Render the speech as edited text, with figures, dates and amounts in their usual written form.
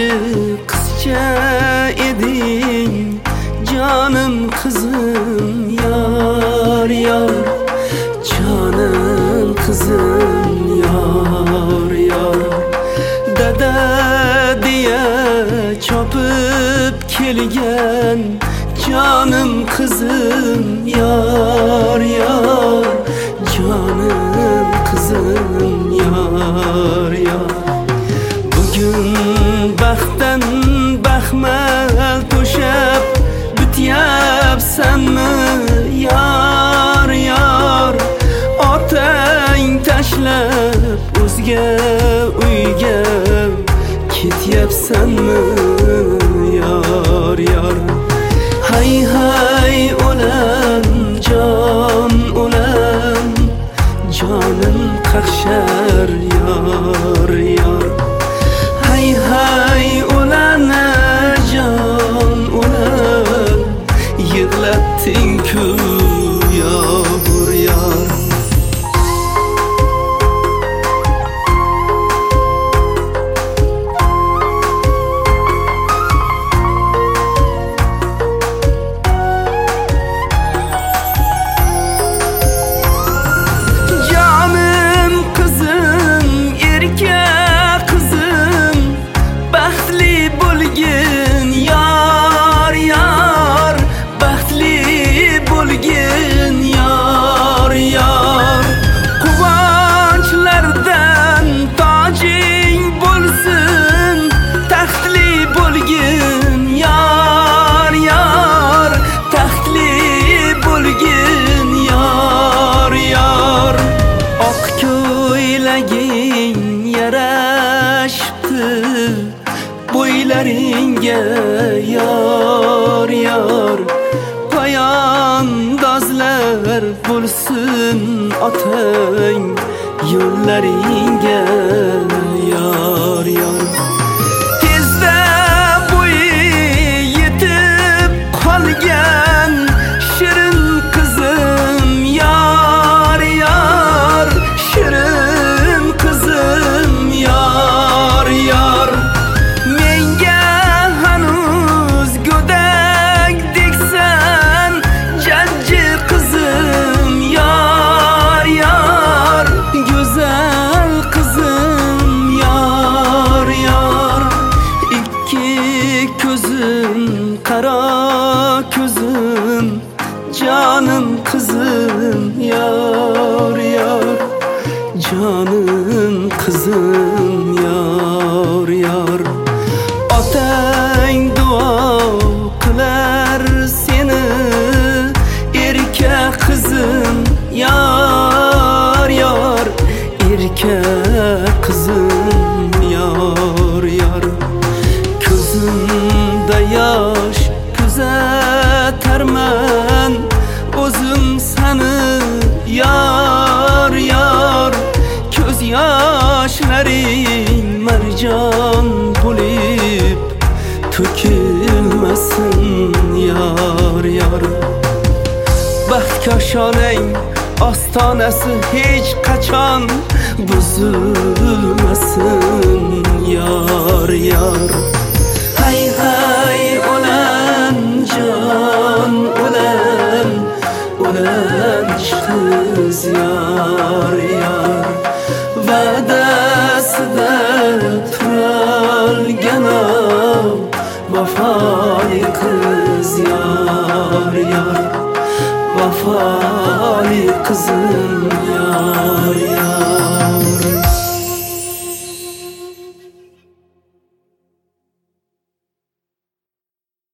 qizcha eding, jonim qizim yor yor, jonim qizim yor yor. Dada deya chopib kelgan, jonim qizim yor yor, jonim qizim yor yor. Bugun baxtdan baxmal to'shab bityapsanmi yor yor, otang tashlab o'zga uyga ketyapsanmi yor yor. Hay hay o'lam jon o'lam, jonim qaqshar yor yor. Hay hay o'lana jon o'lam, yig'latding-ku yor yor. Bo'ylaringga yor yor, poyandozlar bo'lsin otang yo'llaringga yor yor. Tezda bo'yi yetib qolgan shirin qizim yor yor, shirin qizim yor yor. Qaro ko'zim, jonim qizim yor yor, jonim qizim yor yor. Otang duo qilar seni, erka qizim yor yor, erka qizim yor yor. Ko'zimda yosh kuzatarman, o'zim sani yor yor. Ko'z yoshlaring marjon bo'lib to'kilmasin yor yor. Baxtkashonang ostonasi hech qachon buzilmasin yor yor. Hay hay o'lan jon o'lan, o'lan qiz yor yor. Va'dasida turolgan vafoli qiz yor yor, vafoli qizim yor yor.